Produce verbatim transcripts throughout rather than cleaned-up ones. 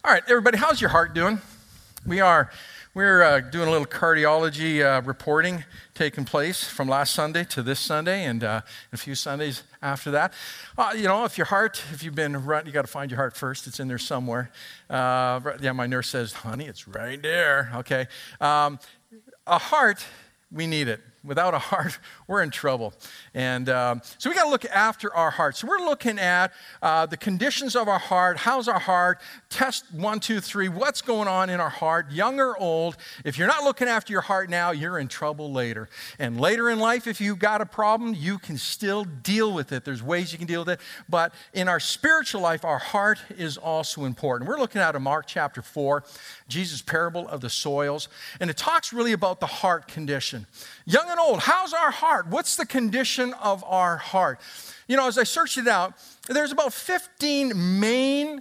All right, everybody, how's your heart doing? We are we're uh, doing a little cardiology uh, reporting taking place from last Sunday to this Sunday, and uh, a few Sundays after that. Uh, you know, if your heart, if you've been run, you got to find your heart first. It's in there somewhere. Uh, yeah, my nurse says, "Honey, it's right there." Okay, um, a heart, we need it. Without a heart, we're in trouble. And um, so we got to look after our heart. So we're looking at uh, the conditions of our heart. How's our heart? Test one, two, three. What's going on in our heart, young or old? If you're not looking after your heart now, you're in trouble later. And later in life, if you've got a problem, you can still deal with it. There's ways you can deal with it. But in our spiritual life, our heart is also important. We're looking at a Mark chapter four, Jesus' parable of the soils. And it talks really about the heart condition. Young and old, how's our heart? What's the condition of our heart? You know, as I searched it out, there's about fifteen main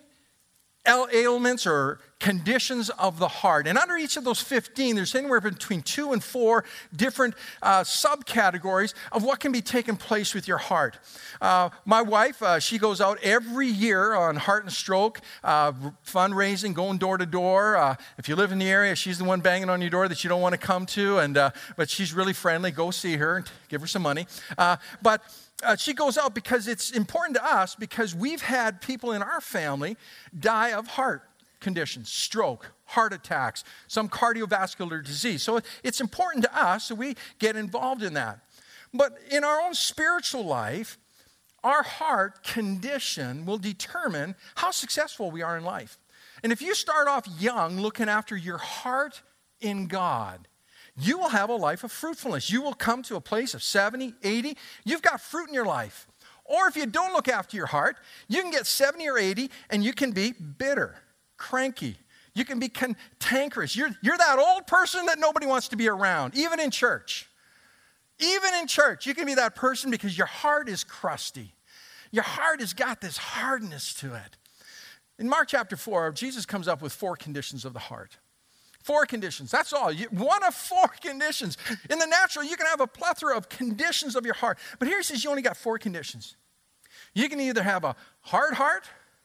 ailments or conditions of the heart. And under each of those fifteen, there's anywhere between two and four different uh, subcategories of what can be taking place with your heart. Uh, my wife, uh, she goes out every year on heart and stroke, uh, fundraising, going door to door. Uh, if you live in the area, she's the one banging on your door that you don't want to come to. And uh, but she's really friendly. Go see her and give her some money. Uh, but Uh, she goes out because it's important to us because we've had people in our family die of heart conditions, stroke, heart attacks, some cardiovascular disease. So it's important to us, so we get involved in that. But in our own spiritual life, our heart condition will determine how successful we are in life. And if you start off young looking after your heart in God, you will have a life of fruitfulness. You will come to a place of seventy, eighty. You've got fruit in your life. Or if you don't look after your heart, you can get seventy or eighty and you can be bitter, cranky. You can be cantankerous. You're, you're that old person that nobody wants to be around, even in church. Even in church, you can be that person because your heart is crusty. Your heart has got this hardness to it. In Mark chapter four, Jesus comes up with four conditions of the heart. Four conditions, that's all. You, one of four conditions. In the natural, you can have a plethora of conditions of your heart. But here he says you only got four conditions. You can either have a hard heart,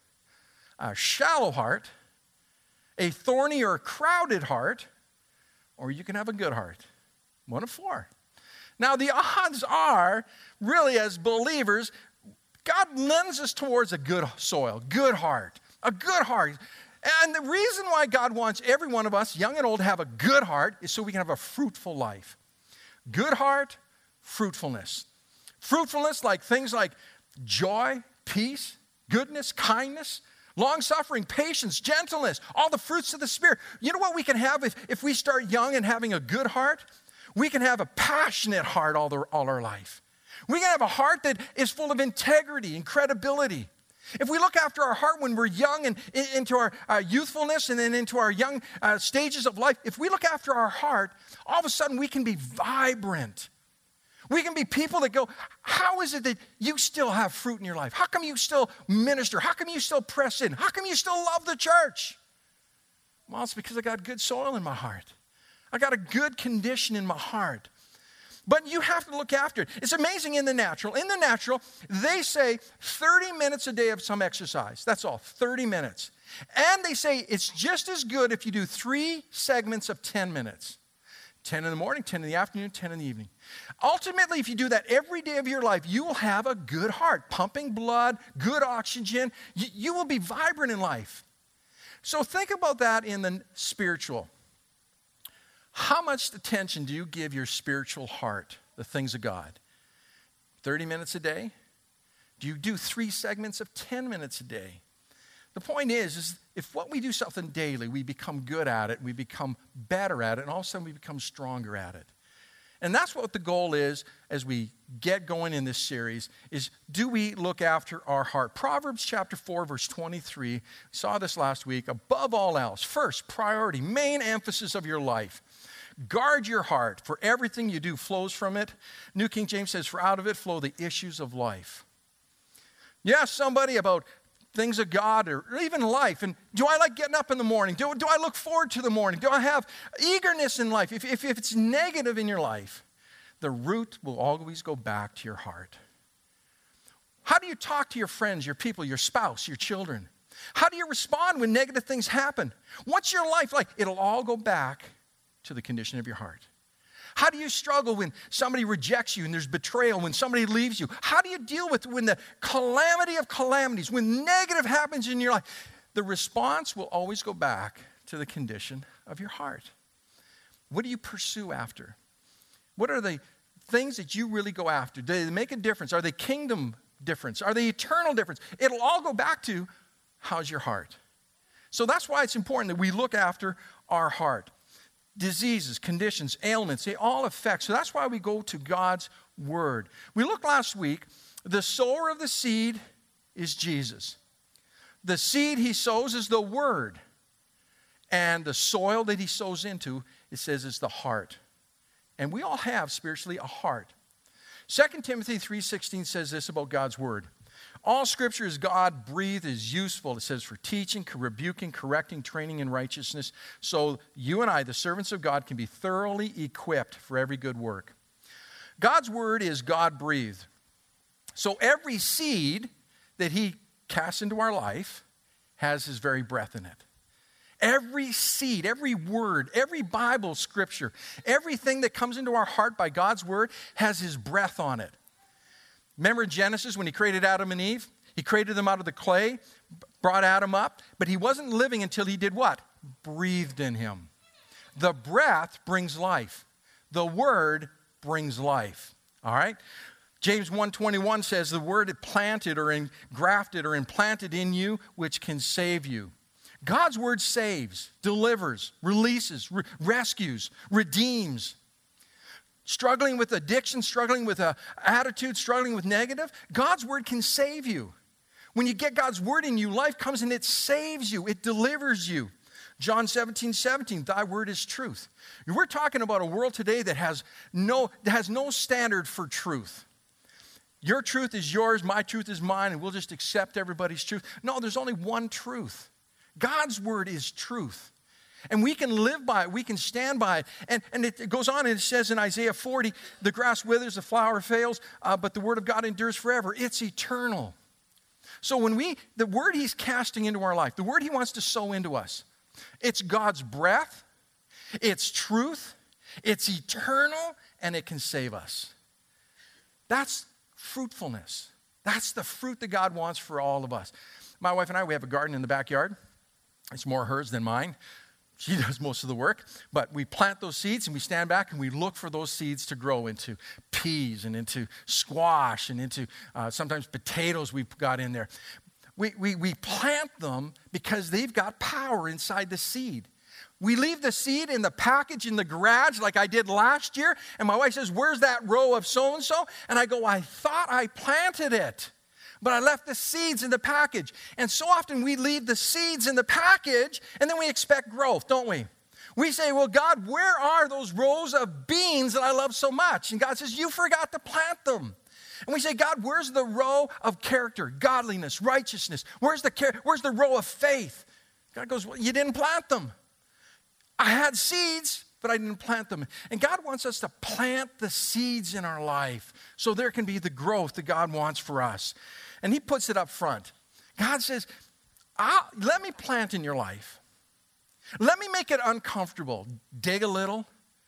a shallow heart, a thorny or crowded heart, or you can have a good heart. One of four. Now, the odds are, really as believers, God lends us towards a good soil, good heart, a good heart. And the reason why God wants every one of us, young and old, to have a good heart is so we can have a fruitful life. Good heart, fruitfulness. Fruitfulness like things like joy, peace, goodness, kindness, long-suffering, patience, gentleness, all the fruits of the Spirit. You know what we can have if, if we start young and having a good heart? We can have a passionate heart all, the, all our life. We can have a heart that is full of integrity and credibility. If we look after our heart when we're young and into our uh, youthfulness and then into our young uh, stages of life, if we look after our heart, all of a sudden we can be vibrant. We can be people that go, how is it that you still have fruit in your life? How come you still minister? How come you still press in? How come you still love the church? Well, it's because I got good soil in my heart. I got a good condition in my heart. But you have to look after it. It's amazing in the natural. In the natural, they say thirty minutes a day of some exercise. That's all, thirty minutes. And they say it's just as good if you do three segments of ten minutes. ten in the morning, ten in the afternoon, ten in the evening. Ultimately, if you do that every day of your life, you will have a good heart, pumping blood, good oxygen. You, you will be vibrant in life. So think about that in the spiritual. How much attention do you give your spiritual heart, the things of God? thirty minutes a day? Do you do three segments of ten minutes a day? The point is, is if what we do something daily, we become good at it, we become better at it, and all of a sudden we become stronger at it. And that's what the goal is as we get going in this series, is do we look after our heart? Proverbs chapter four, verse twenty-three, we saw this last week. Above all else, first priority, main emphasis of your life. Guard your heart, for everything you do flows from it. New King James says, for out of it flow the issues of life. You ask somebody about things of God or even life, and do I like getting up in the morning? Do, do I look forward to the morning? Do I have eagerness in life? If, if, if it's negative in your life, the root will always go back to your heart. How do you talk to your friends, your people, your spouse, your children? How do you respond when negative things happen? What's your life like? It'll all go back to the condition of your heart. How do you struggle when somebody rejects you and there's betrayal, when somebody leaves you? How do you deal with when the calamity of calamities, when negative happens in your life? The response will always go back to the condition of your heart. What do you pursue after? What are the things that you really go after? Do they make a difference? Are they kingdom difference? Are they eternal difference? It'll all go back to, how's your heart? So that's why it's important that we look after our heart. Diseases, conditions, ailments, they all affect. So that's why we go to God's word. We looked last week, the sower of the seed is Jesus. The seed he sows is the word. And the soil that he sows into, it says, is the heart. And we all have spiritually a heart. Second Timothy three sixteen says this about God's word. All scripture is God-breathed, is useful, it says, for teaching, rebuking, correcting, training in righteousness. So you and I, the servants of God, can be thoroughly equipped for every good work. God's word is God-breathed. So every seed that he casts into our life has his very breath in it. Every seed, every word, every Bible scripture, everything that comes into our heart by God's word has his breath on it. Remember in Genesis when he created Adam and Eve? He created them out of the clay, brought Adam up, but he wasn't living until he did what? Breathed in him. The breath brings life. The word brings life. All right? James one twenty-one says the word planted or engrafted or implanted in you, which can save you. God's word saves, delivers, releases, re- rescues, redeems. Struggling with addiction, struggling with an attitude, struggling with negative, God's word can save you. When you get God's word in you, life comes and it saves you. It delivers you. John seventeen seventeen, thy word is truth. We're talking about a world today that has no, that has no standard for truth. Your truth is yours, my truth is mine, and we'll just accept everybody's truth. No, there's only one truth. God's word is truth. And we can live by it. We can stand by it. And, and it goes on and it says in Isaiah forty, the grass withers, the flower fails, uh, but the word of God endures forever. It's eternal. So when we, the word he's casting into our life, the word he wants to sow into us, it's God's breath, it's truth, it's eternal, and it can save us. That's fruitfulness. That's the fruit that God wants for all of us. My wife and I, we have a garden in the backyard. It's more hers than mine. She does most of the work, but we plant those seeds and we stand back and we look for those seeds to grow into peas and into squash and into uh, sometimes potatoes we've got in there. We, we, we plant them because they've got power inside the seed. We leave the seed in the package in the garage like I did last year, and my wife says, where's that row of so-and-so? And I go, I thought I planted it. But I left the seeds in the package. And so often we leave the seeds in the package and then we expect growth, don't we? We say, well, God, where are those rows of beans that I love so much? And God says, you forgot to plant them. And we say, God, where's the row of character, godliness, righteousness? Where's the, where's the row of faith? God goes, well, you didn't plant them. I had seeds, but I didn't plant them. And God wants us to plant the seeds in our life so there can be the growth that God wants for us. And he puts it up front. God says, I'll, let me plant in your life. Let me make it uncomfortable. Dig a little,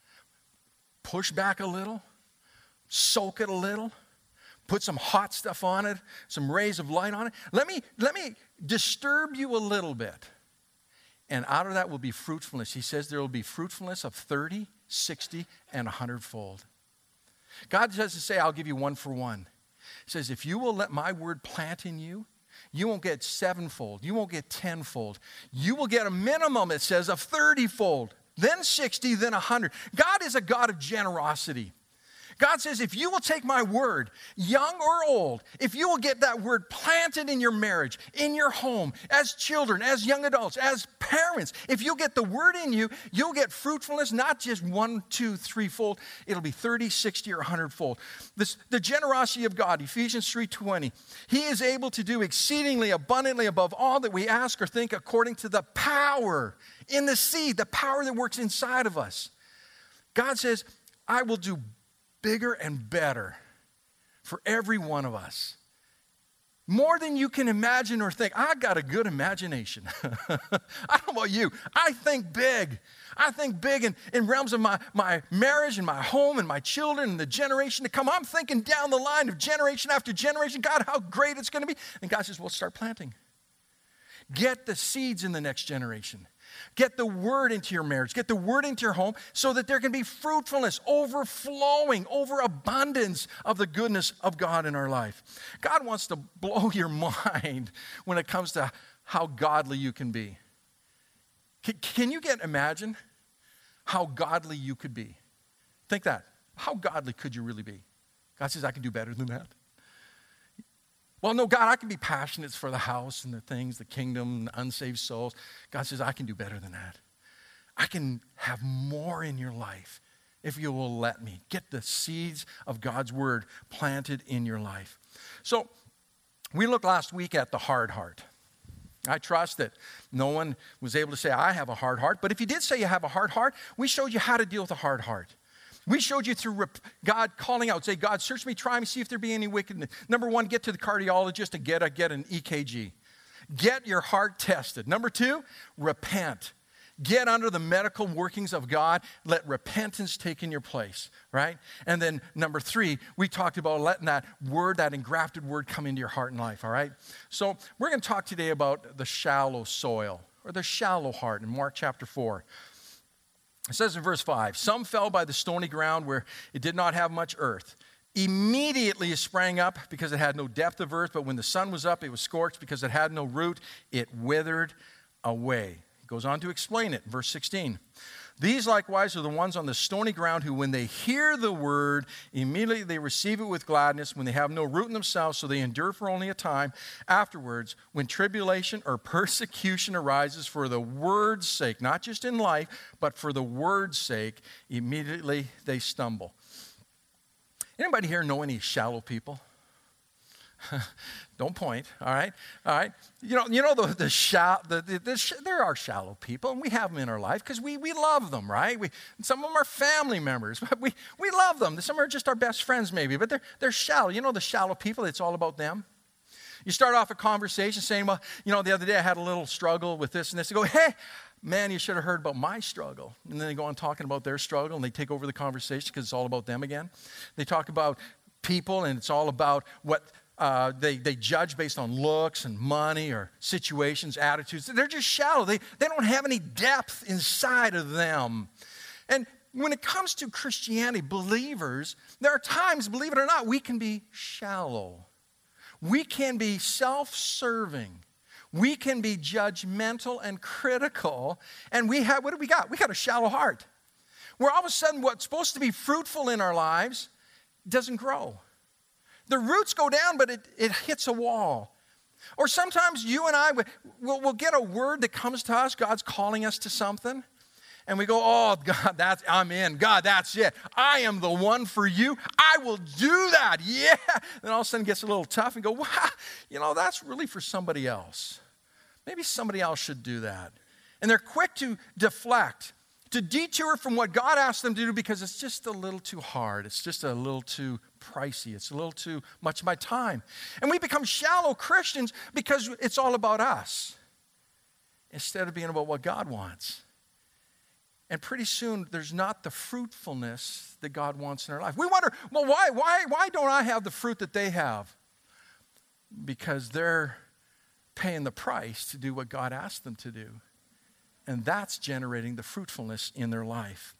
push back a little, soak it a little, put some hot stuff on it, some rays of light on it. Let me, let me disturb you a little bit. And out of that will be fruitfulness. He says there will be fruitfulness of thirty, sixty, and one hundred fold. God doesn't say, I'll give you one for one. He says, if you will let my word plant in you, you won't get sevenfold. You won't get tenfold. You will get a minimum, it says, of thirtyfold, then sixty, then one hundred. God is a God of generosity. God says, if you will take my word, young or old, if you will get that word planted in your marriage, in your home, as children, as young adults, as parents, if you'll get the word in you, you'll get fruitfulness, not just one, two, threefold. It'll be thirty, sixty, or one hundred fold. This, the generosity of God, Ephesians three twenty. He is able to do exceedingly abundantly above all that we ask or think according to the power in the seed, the power that works inside of us. God says, I will do bigger and better for every one of us More than you can imagine or think. I got a good imagination. I don't know about you. I think big. I think big in, in realms of my, my marriage and my home and my children and the generation to come. I'm thinking down the line of generation after generation. God, how great it's going to be. And God says, well, start planting. Get the seeds in the next generation. Get the word into your marriage. Get the word into your home so that there can be fruitfulness, overflowing, overabundance of the goodness of God in our life. God wants to blow your mind when it comes to how godly you can be. Can, can you get, imagine how godly you could be? Think that. How godly could you really be? God says, I can do better than that. Well, no, God, I can be passionate for the house and the things, the kingdom, the unsaved souls. God says, I can do better than that. I can have more in your life if you will let me. Get the seeds of God's word planted in your life. So we looked last week at the hard heart. I trust that no one was able to say, I have a hard heart. But if you did say you have a hard heart, we showed you how to deal with a hard heart. We showed you through God calling out, say, God, search me, try me, see if there be any wickedness. Number one, get to the cardiologist and get, a, get an E K G. Get your heart tested. Number two, repent. Get under the medical workings of God. Let repentance take in your place, right? And then number three, we talked about letting that word, that engrafted word come into your heart and life, all right? So we're going to talk today about the shallow soil or the shallow heart in Mark chapter four. It says in verse five, some fell by the stony ground where it did not have much earth. Immediately it sprang up because it had no depth of earth, but when the sun was up, it was scorched because it had no root. It withered away. He goes on to explain it in verse sixteen. These likewise are the ones on the stony ground who, when they hear the word, immediately they receive it with gladness, when they have no root in themselves, so they endure for only a time. Afterwards, when tribulation or persecution arises for the word's sake, not just in life, but for the word's sake, immediately they stumble. Anybody here know any shallow people? Don't point, all right? All right. You know, you know the, the, shallow, the, the, the there are shallow people, and we have them in our life because we, we love them, right? We, some of them are family members, but we, we love them. Some are just our best friends maybe, but they're, they're shallow. You know the shallow people, it's all about them. You start off a conversation saying, well, you know, the other day I had a little struggle with this and this. You go, hey, man, you should have heard about my struggle. And then they go on talking about their struggle, and they take over the conversation because it's all about them again. They talk about people, and it's all about what Uh, they, they judge based on looks and money or situations, attitudes. They're just shallow. They, they don't have any depth inside of them. And when it comes to Christianity, believers, there are times, believe it or not, we can be shallow. We can be self-serving. We can be judgmental and critical. And we have, what do we got? We got a shallow heart. Where all of a sudden what's supposed to be fruitful in our lives doesn't grow. The roots go down, but it, it hits a wall. Or sometimes you and I, will we'll get a word that comes to us. God's calling us to something. And we go, oh, God, that's, I'm in. God, that's it. I am the one for you. I will do that. Yeah. Then all of a sudden it gets a little tough and go, wow, you know, that's really for somebody else. Maybe somebody else should do that. And they're quick to deflect, to detour from what God asked them to do because it's just a little too hard. It's just a little too pricey. It's a little too much of my time. And we become shallow Christians because it's all about us instead of being about what God wants. And pretty soon there's not the fruitfulness that God wants in our life. We wonder, well, why, why, why don't I have the fruit that they have? Because they're paying the price to do what God asked them to do. And that's generating the fruitfulness in their life.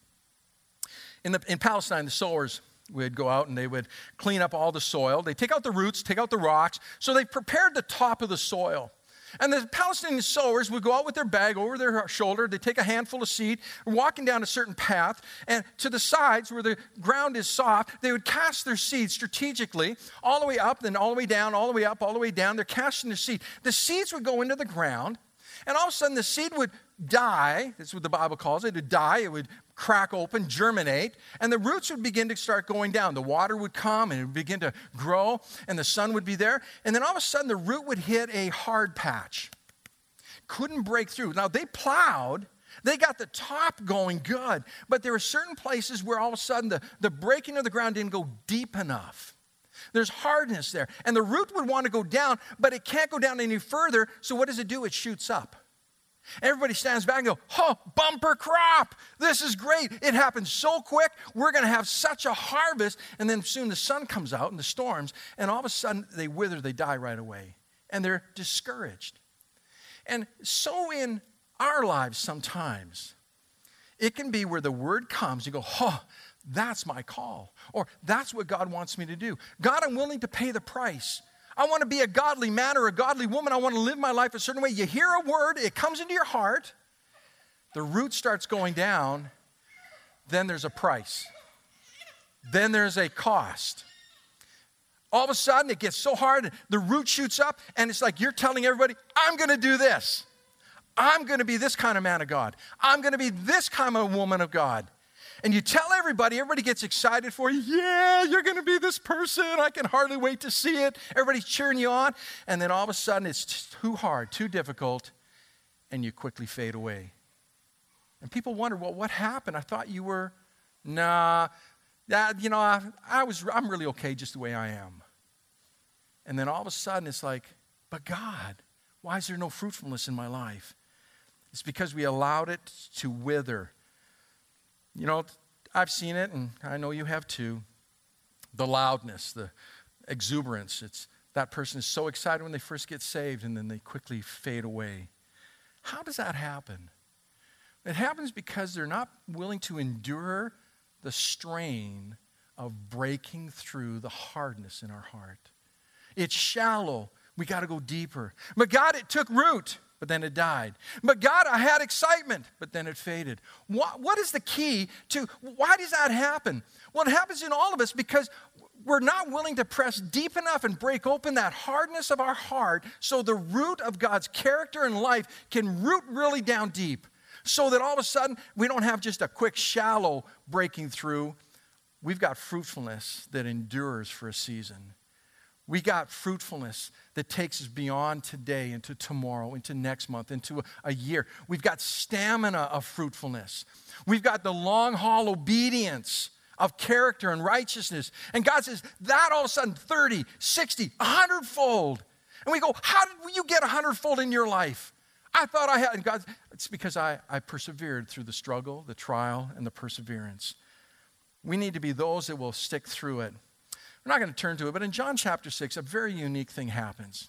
In, the, in Palestine, the sowers would go out and they would clean up all the soil. They take out the roots, take out the rocks. So they prepared the top of the soil. And the Palestinian sowers would go out with their bag over their shoulder. They take a handful of seed, walking down a certain path, and to the sides where the ground is soft, they would cast their seed strategically all the way up, then all the way down, all the way up, all the way down. They're casting their seed. The seeds would go into the ground, and all of a sudden the seed would die. That's what the Bible calls it. It would die. It would crack open, germinate, and the roots would begin to start going down. The water would come, and it would begin to grow, and the sun would be there. And then all of a sudden, the root would hit a hard patch. Couldn't break through. Now, they plowed. They got the top going good, but there were certain places where all of a sudden the, the breaking of the ground didn't go deep enough. There's hardness there. And the root would want to go down, but it can't go down any further. So what does it do? It shoots up. Everybody stands back and go, oh, bumper crop. This is great. It happens so quick. We're going to have such a harvest. And then soon the sun comes out and the storms, and all of a sudden they wither, they die right away. And they're discouraged. And so in our lives sometimes, it can be where the word comes, you go, oh, that's my call. Or that's what God wants me to do. God, I'm willing to pay the price. I want to be a godly man or a godly woman. I want to live my life a certain way. You hear a word, it comes into your heart. The root starts going down. Then there's a price. Then there's a cost. All of a sudden, it gets so hard, the root shoots up, and it's like you're telling everybody, I'm going to do this. I'm going to be this kind of man of God. I'm going to be this kind of woman of God. And you tell everybody, everybody gets excited for you. Yeah, you're going to be this person. I can hardly wait to see it. Everybody's cheering you on. And then all of a sudden, it's too hard, too difficult, and you quickly fade away. And people wonder, well, what happened? I thought you were, nah, that, you know, I, I was, I'm really okay just the way I am. And then all of a sudden, it's like, but God, why is there no fruitfulness in my life? It's because we allowed it to wither. You know, I've seen it, and I know you have too. The loudness, the exuberance. It's that person is so excited when they first get saved, and then they quickly fade away. How does that happen? It happens because they're not willing to endure the strain of breaking through the hardness in our heart. It's shallow. We got to go deeper. But God, it took root. But then it died. But God, I had excitement, but then it faded. What, what is the key to, why does that happen? Well, it happens in all of us because we're not willing to press deep enough and break open that hardness of our heart so the root of God's character and life can root really down deep so that all of a sudden we don't have just a quick, shallow breaking through. We've got fruitfulness that endures for a season. We got fruitfulness that takes us beyond today into tomorrow, into next month, into a, a year. We've got stamina of fruitfulness. We've got the long haul obedience of character and righteousness. And God says, that all of a sudden, thirty, sixty, one hundred fold. And we go, how did you get one hundred fold in your life? I thought I had. And God, it's because I, I persevered through the struggle, the trial, and the perseverance. We need to be those that will stick through it. We're not going to turn to it, but in John chapter six, a very unique thing happens.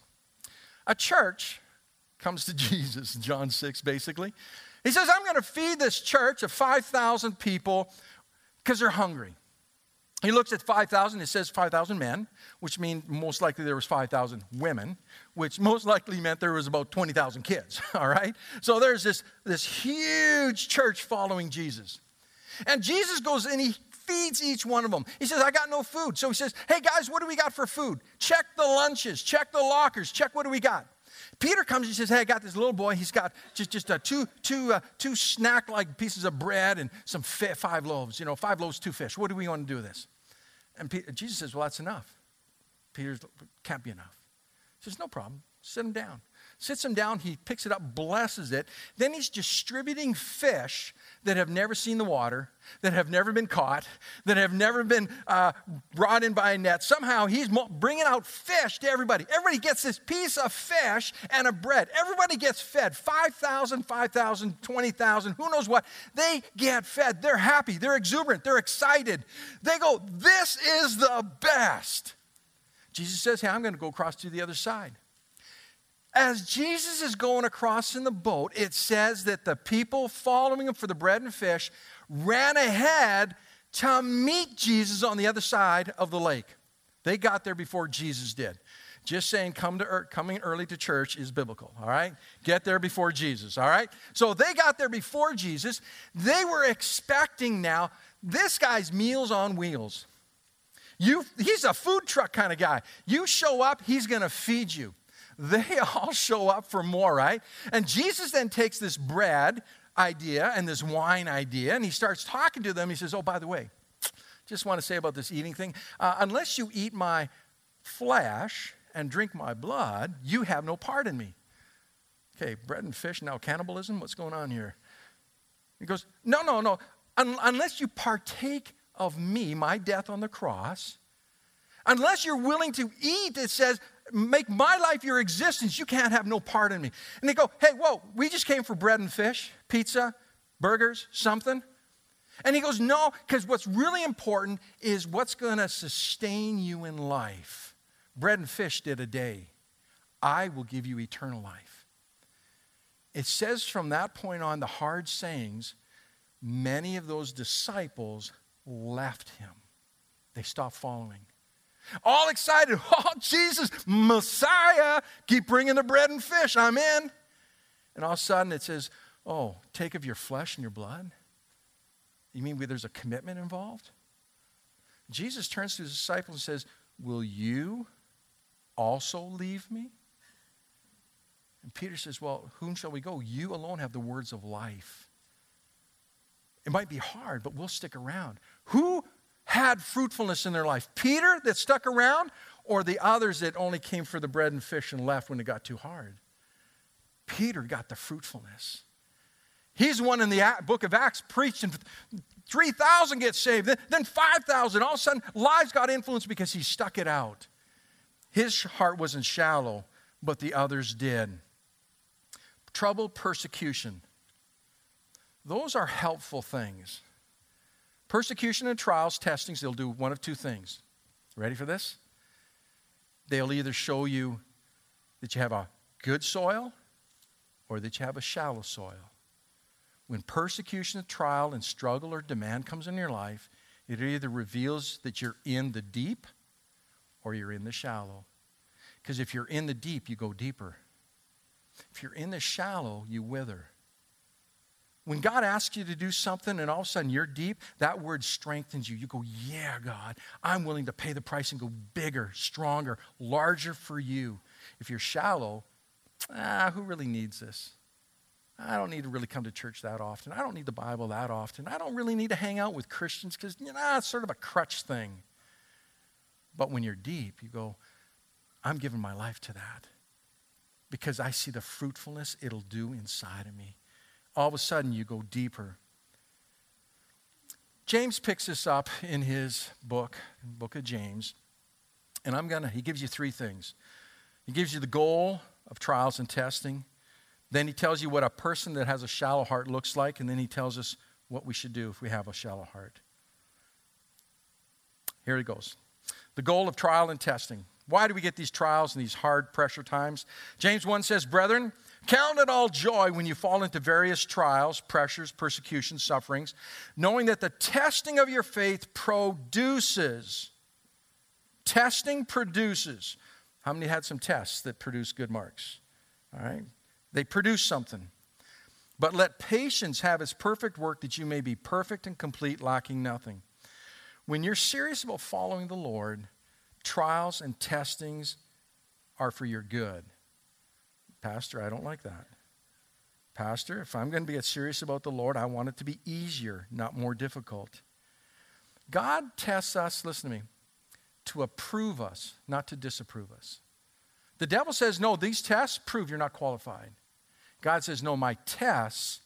A church comes to Jesus, in John six, basically. He says, I'm going to feed this church of five thousand people because they're hungry. He looks at five thousand, it says five thousand men, which means most likely there was five thousand women, which most likely meant there was about twenty thousand kids, all right? So there's this, this huge church following Jesus. And Jesus goes and he feeds each one of them. He says, I got no food. So he says, hey guys, what do we got for food? Check the lunches, check the lockers, check what do we got. Peter comes and he says, hey, I got this little boy. He's got just, just uh, two, two, uh, two snack-like pieces of bread and some fi- five loaves. You know, five loaves, two fish. What do we want to do with this? And Pe- Jesus says, well, that's enough. Peter can't be enough. He says, no problem. Sit him down. Sits him down. He picks it up, blesses it. Then he's distributing fish that have never seen the water, that have never been caught, that have never been uh, brought in by a net. Somehow he's bringing out fish to everybody. Everybody gets this piece of fish and a bread. Everybody gets fed. five thousand, five thousand, twenty thousand, who knows what. They get fed. They're happy. They're exuberant. They're excited. They go, this is the best. Jesus says, hey, I'm going to go across to the other side. As Jesus is going across in the boat, it says that the people following him for the bread and fish ran ahead to meet Jesus on the other side of the lake. They got there before Jesus did. Just saying come to er- coming early to church is biblical, all right? Get there before Jesus, all right? So they got there before Jesus. They were expecting now, this guy's Meals on Wheels. You, he's a food truck kind of guy. You show up, he's going to feed you. They all show up for more, right? And Jesus then takes this bread idea and this wine idea, and he starts talking to them. He says, oh, by the way, just want to say about this eating thing. Uh, unless you eat my flesh and drink my blood, you have no part in me. Okay, bread and fish, now cannibalism? What's going on here? He goes, no, no, no. Un- unless you partake of me, my death on the cross, Unless you're willing to eat, it says, make my life your existence, you can't have no part in me. And they go, hey, whoa, we just came for bread and fish, pizza, burgers, something. And he goes, no, because what's really important is what's going to sustain you in life. Bread and fish did a day. I will give you eternal life. It says from that point on, the hard sayings, many of those disciples left him. They stopped following. All excited. Oh, Jesus, Messiah, keep bringing the bread and fish. I'm in. And all of a sudden it says, oh, take of your flesh and your blood? You mean there's a commitment involved? Jesus turns to his disciples and says, will you also leave me? And Peter says, well, whom shall we go? You alone have the words of life. It might be hard, but we'll stick around. Who had fruitfulness in their life? Peter that stuck around, or the others that only came for the bread and fish and left when it got too hard? Peter got the fruitfulness. He's the one in the book of Acts preached, and three thousand get saved, then five thousand. All of a sudden, lives got influenced because he stuck it out. His heart wasn't shallow, but the others did. Trouble, persecution. Those are helpful things. Persecution and trials, testings, they'll do one of two things. Ready for this? They'll either show you that you have a good soil or that you have a shallow soil. When persecution, trial, and struggle or demand comes in your life, it either reveals that you're in the deep or you're in the shallow. Because if you're in the deep, you go deeper. If you're in the shallow, you wither. When God asks you to do something and all of a sudden you're deep, that word strengthens you. You go, yeah, God, I'm willing to pay the price and go bigger, stronger, larger for you. If you're shallow, ah, who really needs this? I don't need to really come to church that often. I don't need the Bible that often. I don't really need to hang out with Christians because, you know, it's sort of a crutch thing. But when you're deep, you go, I'm giving my life to that because I see the fruitfulness it'll do inside of me. All of a sudden, you go deeper. James picks this up in his book, book of James, and I'm gonna, he gives you three things. He gives you the goal of trials and testing. Then he tells you what a person that has a shallow heart looks like, and then he tells us what we should do if we have a shallow heart. Here it goes. The goal of trial and testing. Why do we get these trials and these hard pressure times? James one says, brethren, count it all joy when you fall into various trials, pressures, persecutions, sufferings, knowing that the testing of your faith produces. Testing produces. How many had some tests that produce good marks? All right. They produce something. But let patience have its perfect work that you may be perfect and complete, lacking nothing. When you're serious about following the Lord, trials and testings are for your good. Pastor, I don't like that. Pastor, if I'm going to be serious about the Lord, I want it to be easier, not more difficult. God tests us, listen to me, to approve us, not to disapprove us. The devil says, no, these tests prove you're not qualified. God says, no, my tests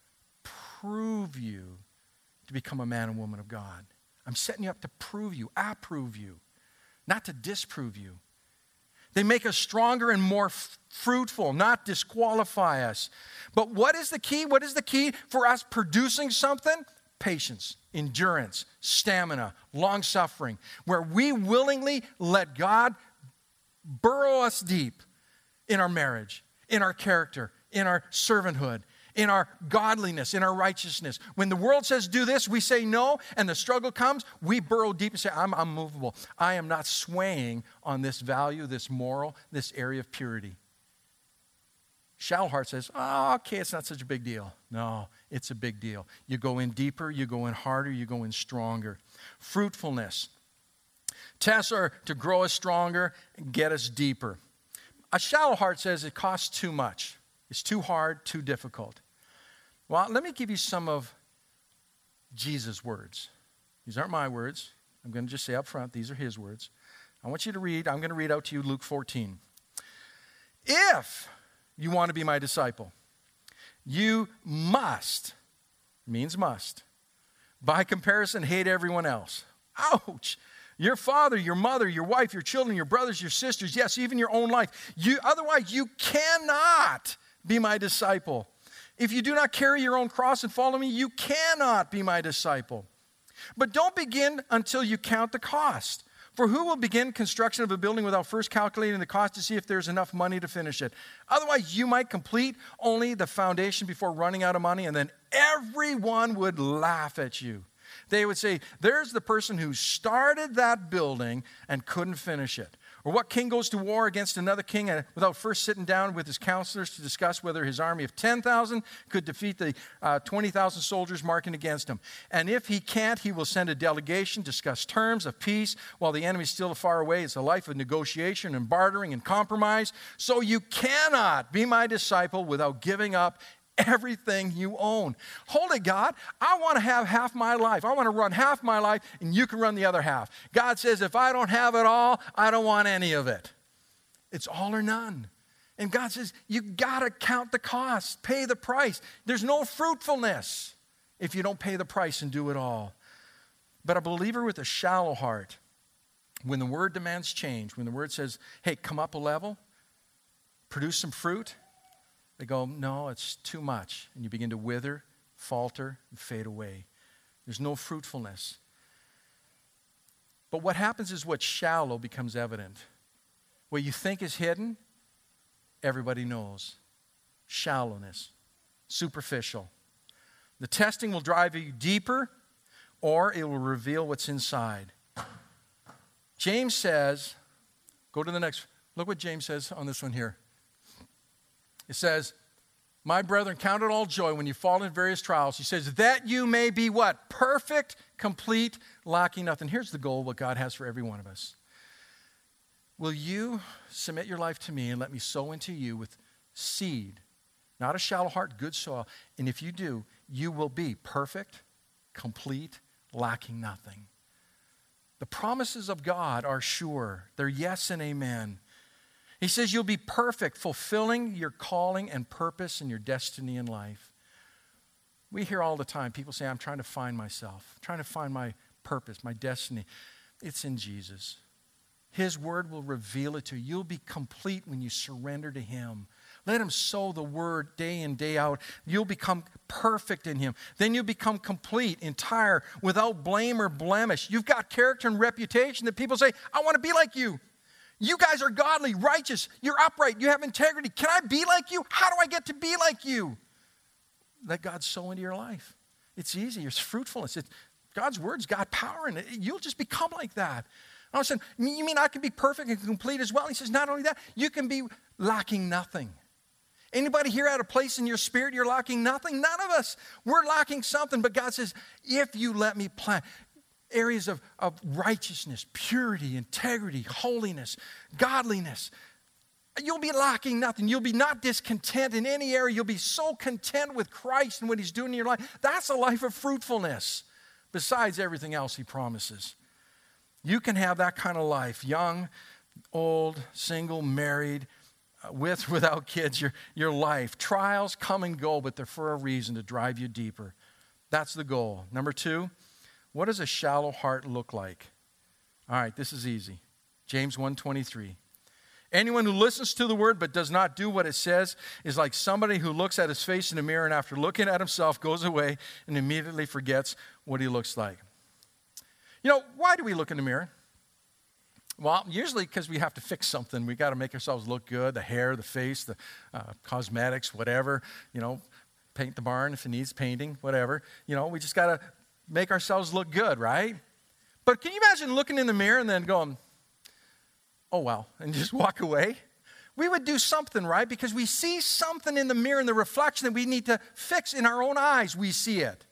prove you to become a man and woman of God. I'm setting you up to prove you, approve you, not to disprove you. They make us stronger and more f- fruitful, not disqualify us. But what is the key? What is the key for us producing something? Patience, endurance, stamina, long-suffering, where we willingly let God burrow us deep in our marriage, in our character, in our servanthood, in our godliness, in our righteousness. When the world says do this, we say no, and the struggle comes, we burrow deep and say, I'm unmovable. I am not swaying on this value, this moral, this area of purity. Shallow heart says, oh, okay, it's not such a big deal. No, it's a big deal. You go in deeper, you go in harder, you go in stronger. Fruitfulness. Tests are to grow us stronger and get us deeper. A shallow heart says it costs too much. It's too hard, too difficult. Well, let me give you some of Jesus' words. These aren't my words. I'm going to just say up front, these are his words. I want you to read, I'm going to read out to you Luke fourteen. If you want to be my disciple, you must, means must, by comparison, hate everyone else. Ouch! Your father, your mother, your wife, your children, your brothers, your sisters, yes, even your own life. You, otherwise, you cannot be my disciple. If you do not carry your own cross and follow me, you cannot be my disciple. But don't begin until you count the cost. For who will begin construction of a building without first calculating the cost to see if there's enough money to finish it? Otherwise, you might complete only the foundation before running out of money, and then everyone would laugh at you. They would say, there's the person who started that building and couldn't finish it. Or what king goes to war against another king without first sitting down with his counselors to discuss whether his army of ten thousand could defeat the uh, twenty thousand soldiers marching against him? And if he can't, he will send a delegation, discuss terms of peace while the enemy is still far away. It's a life of negotiation and bartering and compromise. So you cannot be my disciple without giving up everything you own. Holy God, I want to have half my life. I want to run half my life, and you can run the other half. God says, if I don't have it all, I don't want any of it. It's all or none. And God says, you got to count the cost, pay the price. There's no fruitfulness if you don't pay the price and do it all. But a believer with a shallow heart, when the word demands change, when the word says, hey, come up a level, produce some fruit, they go, no, it's too much. And you begin to wither, falter, and fade away. There's no fruitfulness. But what happens is what's shallow becomes evident. What you think is hidden, everybody knows. Shallowness, superficial. The testing will drive you deeper, or it will reveal what's inside. James says, go to the next, look what James says on this one here. It says, my brethren, count it all joy when you fall in various trials. He says, that you may be what? Perfect, complete, lacking nothing. Here's the goal, what God has for every one of us. Will you submit your life to me and let me sow into you with seed, not a shallow heart, good soil. And if you do, you will be perfect, complete, lacking nothing. The promises of God are sure. They're yes and amen. He says you'll be perfect, fulfilling your calling and purpose and your destiny in life. We hear all the time, people say, I'm trying to find myself, I'm trying to find my purpose, my destiny. It's in Jesus. His word will reveal it to you. You'll be complete when you surrender to him. Let him sow the word day in, day out. You'll become perfect in him. Then you'll become complete, entire, without blame or blemish. You've got character and reputation that people say, I want to be like you. You guys are godly, righteous, you're upright, you have integrity. Can I be like you? How do I get to be like you? Let God sow into your life. It's easy, it's fruitfulness. It's, God's word's got power in it. You'll just become like that. And I said, you mean I can be perfect and complete as well? He says, not only that, you can be lacking nothing. Anybody here at a place in your spirit you're lacking nothing? None of us. We're lacking something, but God says, if you let me plant areas of, of righteousness, purity, integrity, holiness, godliness, you'll be lacking nothing. You'll be not discontent in any area. You'll be so content with Christ and what he's doing in your life. That's a life of fruitfulness, besides everything else he promises. You can have that kind of life, young, old, single, married, uh, with, without kids, your, your life. Trials come and go, but they're for a reason, to drive you deeper. That's the goal. Number two, what does a shallow heart look like? All right, this is easy. James one twenty-three. Anyone who listens to the word but does not do what it says is like somebody who looks at his face in the mirror and after looking at himself goes away and immediately forgets what he looks like. You know, why do we look in the mirror? Well, usually because we have to fix something. We got to make ourselves look good, the hair, the face, the uh, cosmetics, whatever. You know, paint the barn if it needs painting, whatever. You know, we just got to make ourselves look good, right? But can you imagine looking in the mirror and then going, oh, well, and just walk away? We would do something, right? Because we see something in the mirror, in the reflection that we need to fix in our own eyes. We see it.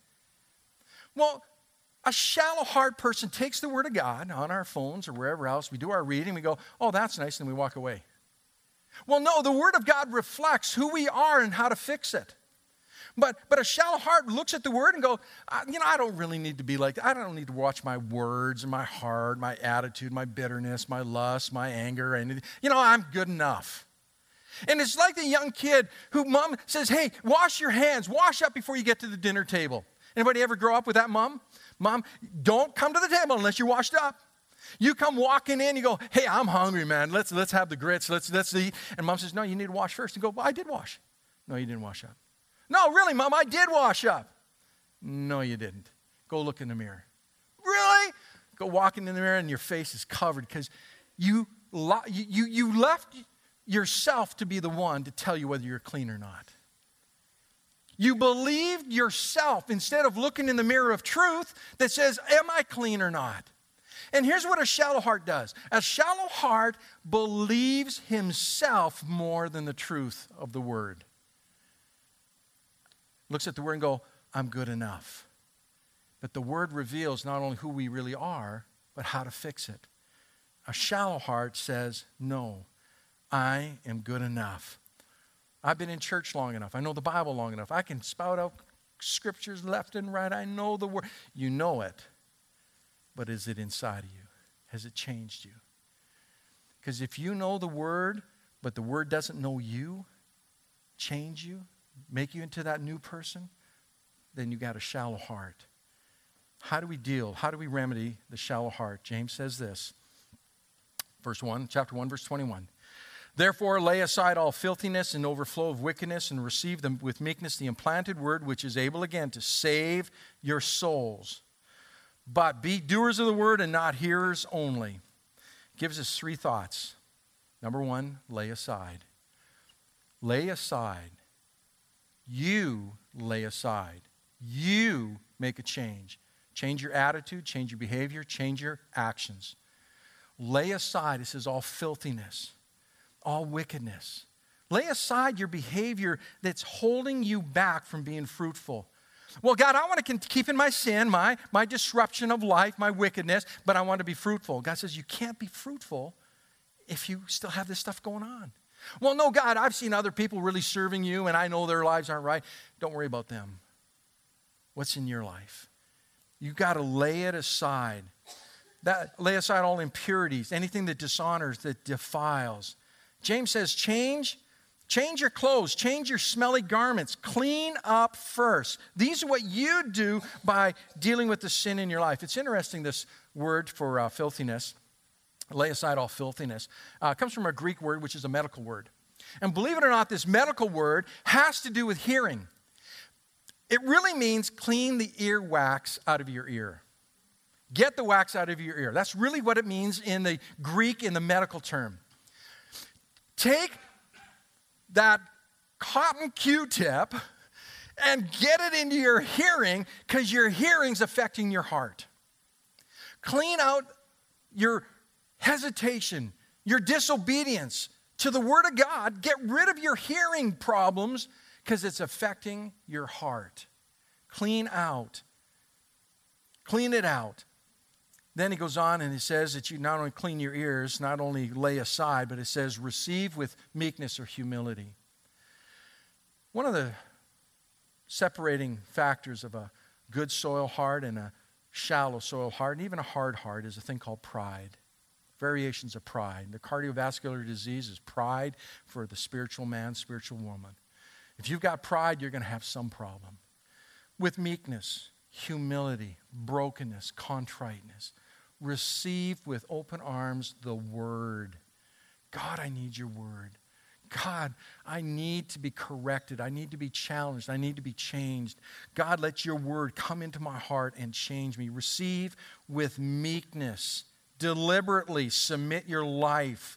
Well, a shallow heart person takes the word of God on our phones or wherever else. We do our reading. We go, oh, that's nice. And we walk away. Well, no, the word of God reflects who we are and how to fix it. But but a shallow heart looks at the word and go, you know, I don't really need to be like that. I don't need to watch my words and my heart, my attitude, my bitterness, my lust, my anger, anything. You know, I'm good enough. And it's like the young kid who mom says, hey, wash your hands, wash up before you get to the dinner table. Anybody ever grow up with that mom? Mom, don't come to the table unless you're washed up. You come walking in, you go, hey, I'm hungry, man. Let's, let's have the grits. Let's, let's eat. And mom says, no, you need to wash first. You go, well, I did wash. No, you didn't wash up. No, really, Mom, I did wash up. No, you didn't. Go look in the mirror. Really? Go walking in the mirror and your face is covered because you, you, you left yourself to be the one to tell you whether you're clean or not. You believed yourself instead of looking in the mirror of truth that says, am I clean or not? And here's what a shallow heart does. A shallow heart believes himself more than the truth of the word. Looks at the word and go, I'm good enough. But the word reveals not only who we really are, but how to fix it. A shallow heart says, no, I am good enough. I've been in church long enough. I know the Bible long enough. I can spout out scriptures left and right. I know the word. You know it. But is it inside of you? Has it changed you? Because if you know the word, but the word doesn't know you, change you, make you into that new person, then you got a shallow heart. How do we deal? How do we remedy the shallow heart? James says this, verse one, chapter one, verse twenty-one. Therefore, lay aside all filthiness and overflow of wickedness and receive them with meekness the implanted word, which is able again to save your souls. But be doers of the word and not hearers only. Gives us three thoughts. Number one, lay aside. Lay aside. You lay aside. You make a change. Change your attitude, change your behavior, change your actions. Lay aside, it says, all filthiness, all wickedness. Lay aside your behavior that's holding you back from being fruitful. Well, God, I want to keep in my sin, my, my disruption of life, my wickedness, but I want to be fruitful. God says you can't be fruitful if you still have this stuff going on. Well, no, God, I've seen other people really serving you, and I know their lives aren't right. Don't worry about them. What's in your life? You've got to lay it aside. That, lay aside all impurities, anything that dishonors, that defiles. James says, change, change your clothes, change your smelly garments, clean up first. These are what you do by dealing with the sin in your life. It's interesting, this word for uh, filthiness, lay aside all filthiness, uh, comes from a Greek word, which is a medical word. And believe it or not, this medical word has to do with hearing. It really means clean the ear wax out of your ear. Get the wax out of your ear. That's really what it means in the Greek, in the medical term. Take that cotton Q-tip and get it into your hearing because your hearing's affecting your heart. Clean out your hesitation, your disobedience to the Word of God. Get rid of your hearing problems because it's affecting your heart. Clean out. Clean it out. Then he goes on and he says that you not only clean your ears, not only lay aside, but it says receive with meekness or humility. One of the separating factors of a good soil heart and a shallow soil heart, and even a hard heart, is a thing called pride. Variations of pride. The cardiovascular disease is pride for the spiritual man, spiritual woman. If you've got pride, you're going to have some problem. With meekness, humility, brokenness, contriteness, receive with open arms the word. God, I need your word. God, I need to be corrected. I need to be challenged. I need to be changed. God, let your word come into my heart and change me. Receive with meekness. Deliberately submit your life.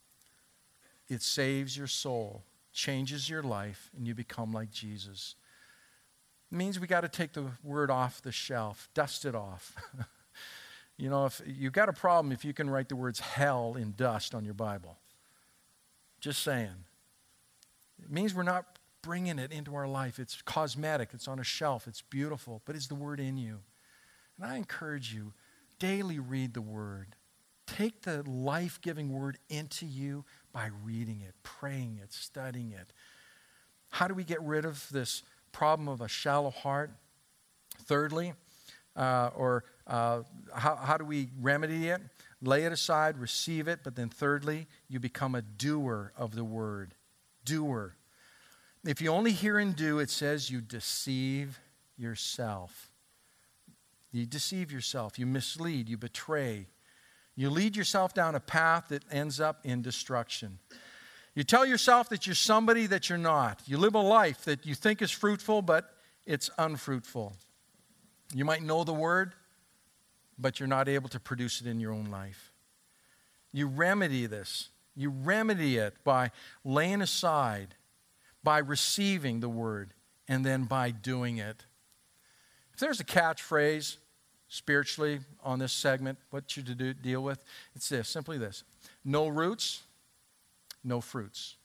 It saves your soul, changes your life, and you become like Jesus. It means we got to take the word off the shelf, dust it off. You know, if you've got a problem if you can write the words hell in dust on your Bible. Just saying. It means we're not bringing it into our life. It's cosmetic. It's on a shelf. It's beautiful. But is the word in you? And I encourage you, daily read the word. Take the life-giving word into you by reading it, praying it, studying it. How do we get rid of this problem of a shallow heart? Thirdly, uh, or uh, how, how do we remedy it? Lay it aside, receive it, but then thirdly, you become a doer of the word. Doer. If you only hear and do, it says you deceive yourself. You deceive yourself. You mislead. You betray. You lead yourself down a path that ends up in destruction. You tell yourself that you're somebody that you're not. You live a life that you think is fruitful, but it's unfruitful. You might know the word, but you're not able to produce it in your own life. You remedy this. You remedy it by laying aside, by receiving the word, and then by doing it. If there's a catchphrase spiritually on this segment, what you to do, deal with, it's this, simply this. No roots, no fruits.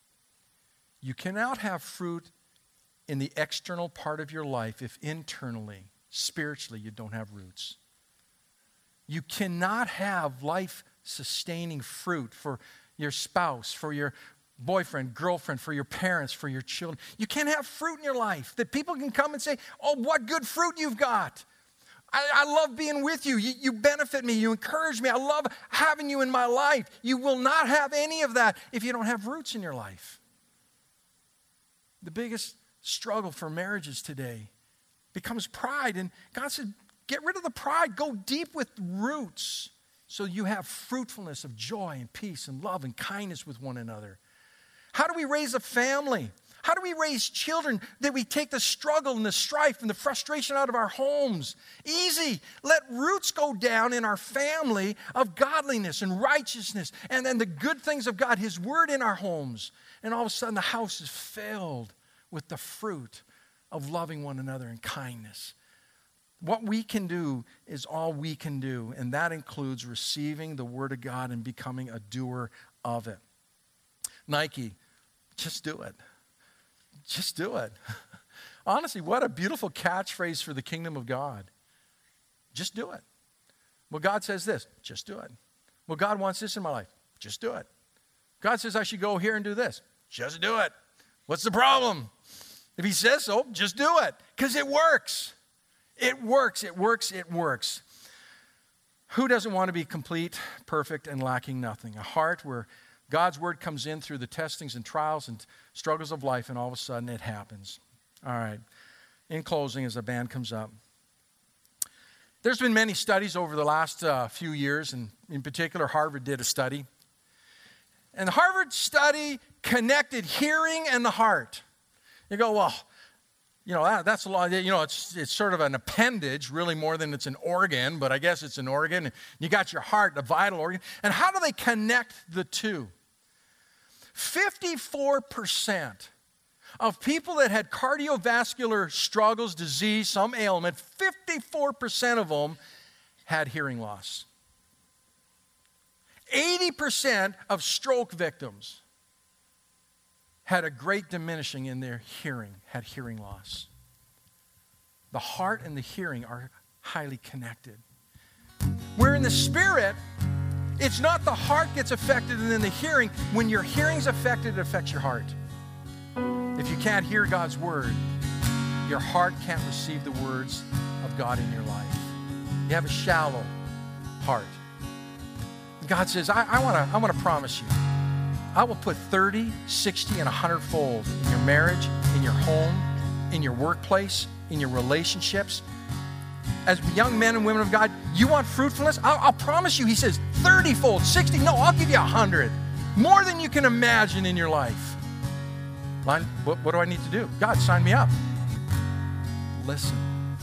You cannot have fruit in the external part of your life if internally, spiritually, you don't have roots. You cannot have life-sustaining fruit for your spouse, for your boyfriend, girlfriend, for your parents, for your children. You can't have fruit in your life that people can come and say, oh, what good fruit you've got. I, I love being with you. you. You benefit me. You encourage me. I love having you in my life. You will not have any of that if you don't have roots in your life. The biggest struggle for marriages today becomes pride. And God said, get rid of the pride. Go deep with roots so you have fruitfulness of joy and peace and love and kindness with one another. How do we raise a family? How do we raise children that we take the struggle and the strife and the frustration out of our homes? Easy. Let roots go down in our family of godliness and righteousness and then the good things of God, His word in our homes. And all of a sudden the house is filled with the fruit of loving one another in kindness. What we can do is all we can do, and that includes receiving the word of God and becoming a doer of it. Nike, just do it. Just do it. Honestly, what a beautiful catchphrase for the kingdom of God. Just do it. Well, God says this, just do it. Well, God wants this in my life, just do it. God says I should go here and do this, just do it. What's the problem? If He says so, just do it, because it works. It works, it works, it works. Who doesn't want to be complete, perfect, and lacking nothing? A heart where God's word comes in through the testings and trials and struggles of life, and all of a sudden it happens. All right. In closing, as the band comes up, there's been many studies over the last uh, few years, and in particular, Harvard did a study. And the Harvard study connected hearing and the heart. You go, well, you know, that, that's a lot. You know, it's it's sort of an appendage, really more than it's an organ, but I guess it's an organ. You got your heart, the vital organ. And how do they connect the two? fifty-four percent of people that had cardiovascular struggles, disease, some ailment, fifty-four percent of them had hearing loss. eighty percent of stroke victims had a great diminishing in their hearing, had hearing loss. The heart and the hearing are highly connected. Where in the spirit, it's not the heart gets affected and then the hearing. When your hearing's affected, it affects your heart. If you can't hear God's word, your heart can't receive the words of God in your life. You have a shallow heart. God says, I, I want to I want to promise you, I will put thirty, sixty, and one hundred fold in your marriage, in your home, in your workplace, in your relationships. As young men and women of God, you want fruitfulness? I'll, I'll promise you, He says, thirty fold, sixty, no, I'll give you one hundred. More than you can imagine in your life. What, what do I need to do? God, sign me up. Listen,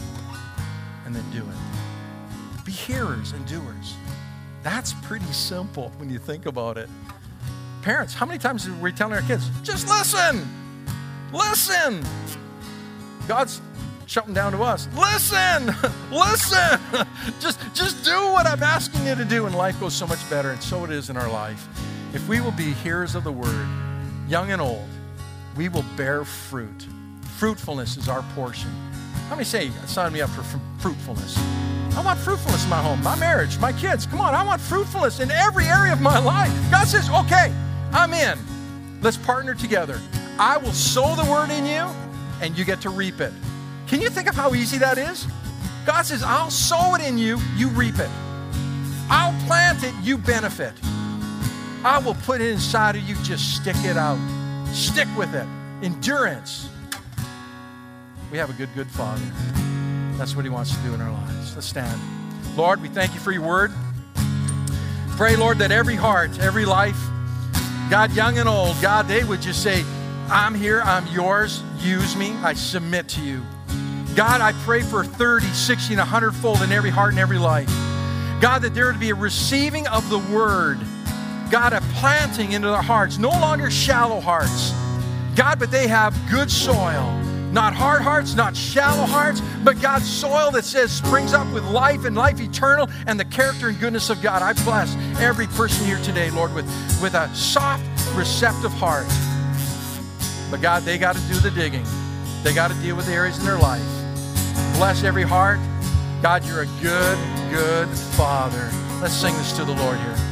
and then do it. Be hearers and doers. That's pretty simple when you think about it. Parents, how many times are we telling our kids, just listen, listen. God's shouting down to us, listen, listen. just, just do what I'm asking you to do, and life goes so much better, and so it is in our life. If we will be hearers of the word, young and old, we will bear fruit. Fruitfulness is our portion. How many say, sign me up for fruitfulness? I want fruitfulness in my home, my marriage, my kids. Come on, I want fruitfulness in every area of my life. God says, okay, I'm in. Let's partner together. I will sow the word in you, and you get to reap it. Can you think of how easy that is? God says, I'll sow it in you, you reap it. I'll plant it, you benefit. I will put it inside of you, just stick it out. Stick with it. Endurance. We have a good, good Father. That's what He wants to do in our lives. Let's stand. Lord, we thank You for Your word. Pray, Lord, that every heart, every life, God, young and old, God, they would just say, I'm here, I'm yours, use me, I submit to you. God, I pray for thirty, sixty, and a hundred fold in every heart and every life. God, that there would be a receiving of the word. God, a planting into their hearts, no longer shallow hearts. God, but they have good soil. Not hard hearts, not shallow hearts, but God's soil that says springs up with life and life eternal and the character and goodness of God. I bless every person here today, Lord, with, with a soft, receptive heart. But God, they got to do the digging. They got to deal with the areas in their life. Bless every heart. God, you're a good, good Father. Let's sing this to the Lord here.